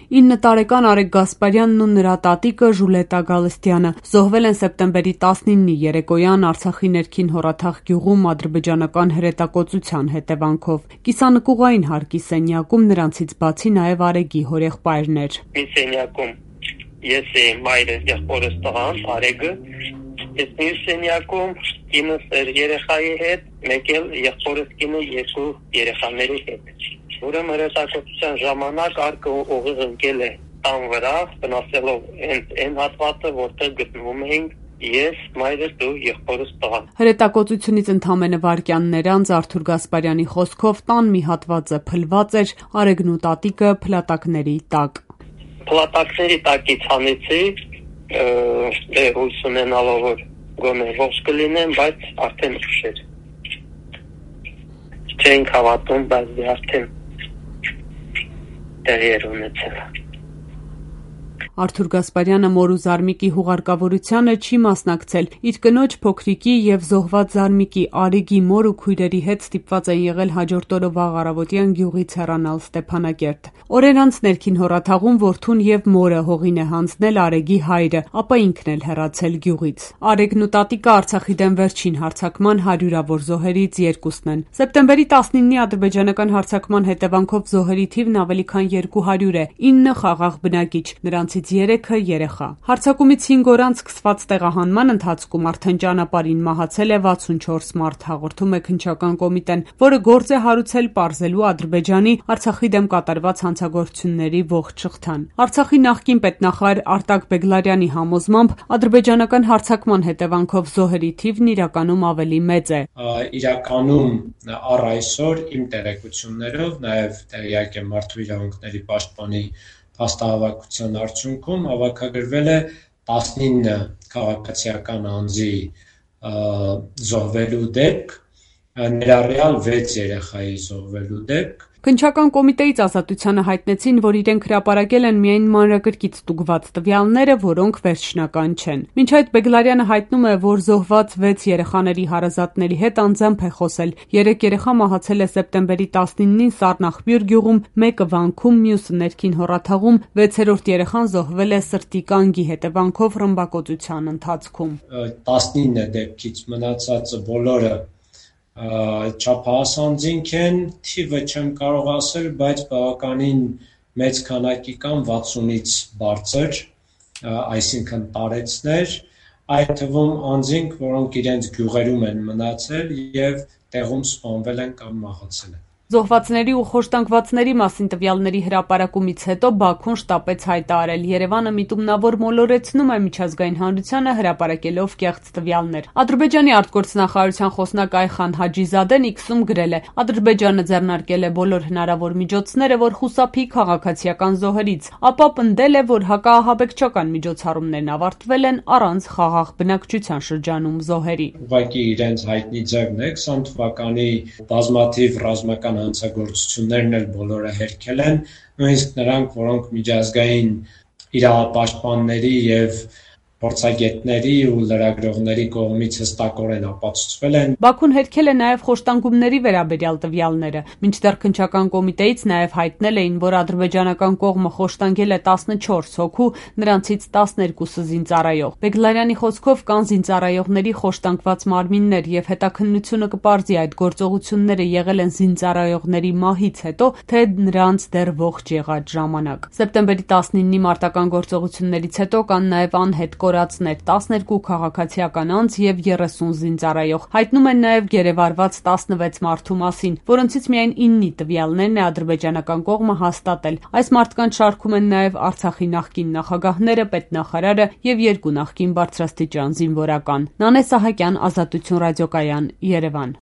9 տարեկան Արեգ Գասպարյանն ու նրա տատիկը Ժուլետա Գալստյանը զոհվել են սեպտեմբերի 19-ի երեկոյան Արցախի ներքին Հորաթաղ գյուղում ադրբեջանական հրետակոծության հետևանքով։ Կիսանկուղային հարկի սենյակում նրանցից բացի նաև Արեգի հորեղբայրն էր։ Մի սենյակում ես էի, մայրս, եղբորս տղան, Արեգը, ես մյուս սենյակում կինս էր երեխայի հետ, մեկ էլ եղբորս կինը երկու երեխաների հետ։ Ուրեմն հրետակոծության ժամանակ արկը ուղիղ ընկել է տան վրա, վնասելով այն հատվածը, որտեղ գտնվում էինք ես, մայրս ու եղբորս տղան։ Հրետակոծությունից ընդամենը վայրկյաններ անց Արթուր Գասպարյանի խոսքով տան մի հատվածը փլված էր, Արեգն ու տատիկը փլատակների տակ։ Փլատակների տակից հանեցի, հույս ունենալով որ գոնե ողջ կլինեն, բայց արդեն ուշ էր։ Չենք հավատում, բայց արդեն տեղի էր ունեցել։ Արթուր Գասպարյանը մոր ու Զարմիկի հուղարկավորությանը չի մասնակցել, իր կնոջ փոքրիկի եւ զոհված Զարմիկի Արեգի մոր ու քույրերի հետ ստիպված են եղել հաջորդ օրը վաղ առավոտյան գյուղից հեռանալ Ստեփանակերտ։ Օրեր անց ներքին Հորաթաղում որդուն եւ մորը հողին է հանձնել Արեգի հայրը, ապա ինքն էլ հեռացել գյուղից։ Արեգն ու տատիկը Արցախի դեմ վերջին հարձակման հարյուրավոր զոհերից երկուսն են։ Սեպտեմբերի 19-ի ադրբեջանական հարձակման հետևանքով զոհերի թիվն ավելի քան 200 է, 9 խաղաղ բնակիչ, նրանցից 3-ը երեխա։ Հարձակումից 5 օր անց սկսված տեղահանման ընթացքում արդեն ճանապարհին մահացել է 64 մարդ, հաղորդում է քննչական կոմիտեն, որը գործ է հարուցել պարզելու Ադրբեջանի Արցախի դեմ կատարված հանցագործությունների ողջ շղթան։ Արցախի նախկին պետնախարար Արտակ Բեգլարյանի համոզմամբ ադրբեջանական հարձակման հետևանքով զոհերի թիվն իրականում ավելի մեծ է։ Իրականում առ այսօր իմ տեղեկություններով, նաև տեղյակ եմ Մարդու իրավունքների պաշտպանի փաստահավաքության արդյունքում հավաքագրվել է 19 քաղաքացիական անձի զոհվելու դեպք, ներառյալ 6 երեխայի զոհվելու դեպք։ Քննչական կոմիտեից Ազատությանը հայտնեցին, որ իրենք հրապարակել են միայն մանրակրկիտ ստուգված տվյալները, որոնք վերջնական չեն։ Մինչ այդ Բեգլարյանը հայտնում է, որ զոհված 6 երեխաների հարազատների հետ անձամբ է խոսել։ 3 երեխա մահացել է սեպտեմբերի 19-ին Սառնախբյուր գյուղում, մեկը վանքում, մյուսը ներքին Հորաթաղում, 6-րդ երեխան զոհվել է սրտի կանգի հետևանքով ռմբակոծության ընթացքում։ 19 դեպքից մնացածը բոլորը չափահաս անձինք են, թիվը չեմ կարող ասել, բայց բավականին մեծ քանակի կան 60-ից բարձր, այսինքն տարեցներ, այդ թվում անձինք, որոնք իրենց գյուղերում են մնացել եւ տեղում սպանվել են կամ մահացել են։ Զոհվածների ու խոշտանգվածների մասին տվյալների հրապարակումից հետո Բաքուն շտապեց հայտարարել։ Երևանը միտումնավոր մոլորեցնում է միջազգային հանրությանը հրապարակելով կեղծ տվյալներ։ Ադրբեջանի արտգործնախարարության խոսնակ Այխան Հաջիզադեն X-ում գրել է. Ադրբեջանը ձեռնարկել է բոլոր հնարավոր միջոցները, որ խուսափի քաղաքացիական զոհերից, ապա պնդել է, որ հակաահաբեկչական միջոցառումներն ավարտվել են առանց խաղաղ բնակչության շրջանում զոհերի։ Ուղղակի իրենց հայտնի ձևն է 20 թվականի բազմաթիվ ռազմական հանցագործություններն էլ բոլորը հերքել են, նույնիսկ նրանք, որոնք միջազգային իրավապաշտպանների եւ փորձագետների ու լրագրողների կողմից հստակորեն ապացուցվել են։ Բաքուն հերքել է նաև խոշտանգումների վերաբերյալ տվյալները, մինչդեռ քննչական կոմիտեից նաև հայտնել էին, որ ադրբեջանական կողմը խոշտանգել է 14 հոգու, նրանցից 12-ը զինծառայող։ Բեգլարյանի խոսքով կան զինծառայողների խոշտանգված մարմիններ եւ հետաքննությունը կպարզի այդ գործողությունները եղել են զինծառայողների մահից հետո, թե նրանց դեռ ողջ եղած ժամանակ։ Սեպտեմբերի 19-ի մարտական գործողություններից հետո կան նաև անհետ կորածներ 12 քաղաքացիական անձ եւ 30 զինծառայող։ Հայտնում են նաեւ գերեվարված 16 մարդու մասին, որոնցից միայն 9-ի տվյալներն է ադրբեջանական կողմը հաստատել։ Այս մարդկանց շարքում են նաեւ Արցախի նախկին նախագահները, պետնախարարը եւ 2 նախկին բարձրաստիճան զինվորական։ Նանե Սահակյան, Ազատություն ռադիոկայան, Երևան։